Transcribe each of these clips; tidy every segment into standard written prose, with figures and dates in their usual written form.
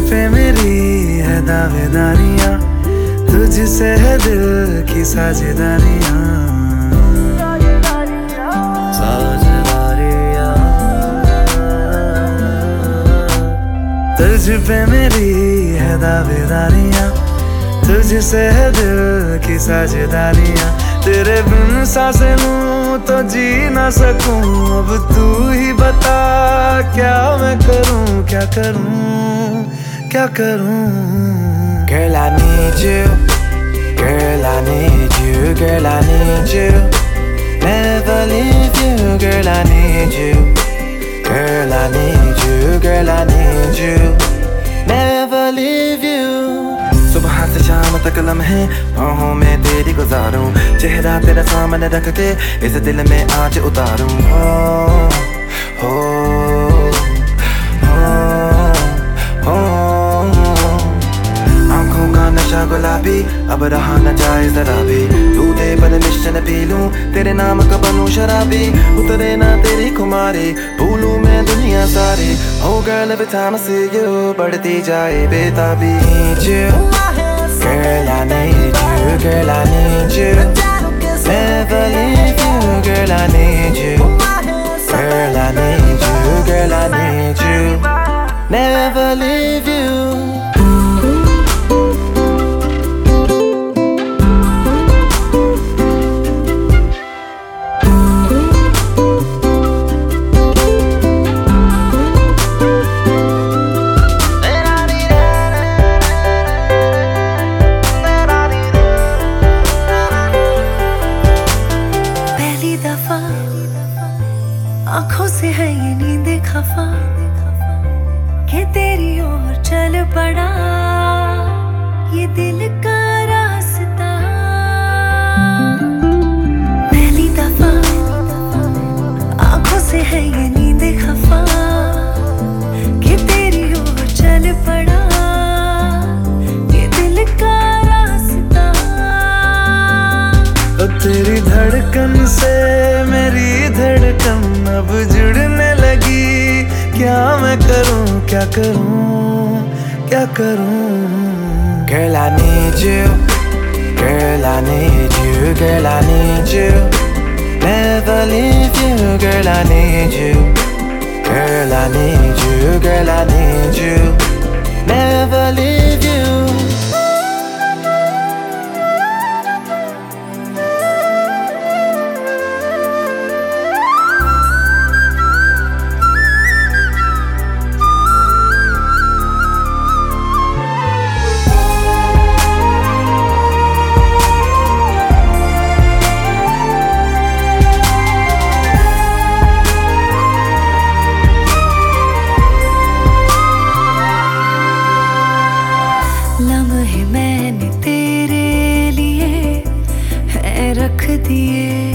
पे मेरी है दावेदारियां, तुझसे है दिल की साझेदारियां। तुझ पे मेरी है दावेदारियां, तुझसे है दिल की साझेदारियां। तेरे बिन सांसें लूं तो जी ना सकूं, अब तू ही बता क्या मैं करूं, क्या करूं, क्या करूं। Girl, I need you. Girl, I need you. Girl, I need you. Never leave you. Girl, I need you. Girl, I need you. Girl, I need you. Never leave you. सुबह से शाम तक लम्हे बाहों में तेरी गुजारूं, चेहरा तेरा सामने रख के इस दिल में आज उतारूं। हो आंखों का नशा गुलाबी अब रहा न जाए जरा भी, दूधे पर मिश्रण पी लूं, तेरे नाम का बनूं शराबी। उतरे ना तेरी खुमारी, भूलूं मैं दुनिया सारी। Oh girl, every time I see you बढ़ती जाए बेताबी। Girl, I need you, girl, I need you. Never leave you, girl, I need you. Girl, I need you, girl, I need you. Never leave you. आँखों से है ये नींद खफा कि तेरी ओर चल पड़ा ये दिल का रास्ता। पहली दफा आँखों से है ये नींद खफा कि तेरी ओर चल पड़ा ये दिल का रास्ता। तेरी धड़कन से मेरी धड़कन अब जुड़ने लगी, क्या मैं करूं, क्या करूं, क्या करूं। Girl, I need you. Girl, I need you. Girl, I need you. Never leave you. Girl, I need you. Girl, I need you. Girl, I need you. Never leave you. लम्हे मैंने तेरे लिए है रख दिए,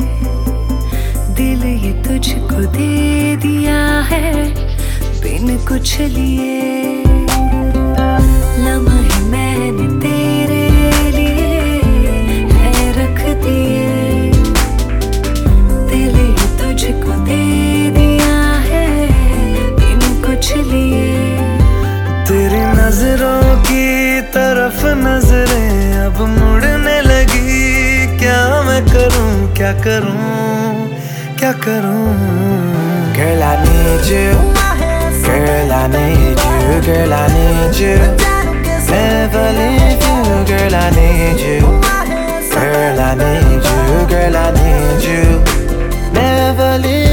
दिल ये तुझको दे दिया है बिन कुछ लिए। लम्हे मैंने तेरे लिए है रख दिए, दिल ये तुझको दे दिया है बिन कुछ लिए। तेरी नजरों की तरफ नजरें अब मुड़ने लगी, क्या मैं करूं, क्या करूं, क्या करूं। Girl, I need you. Girl, I need you. Girl, I need you. Never leave you. Girl, I need you. Girl, I need you. Girl, I need you. Never leave you.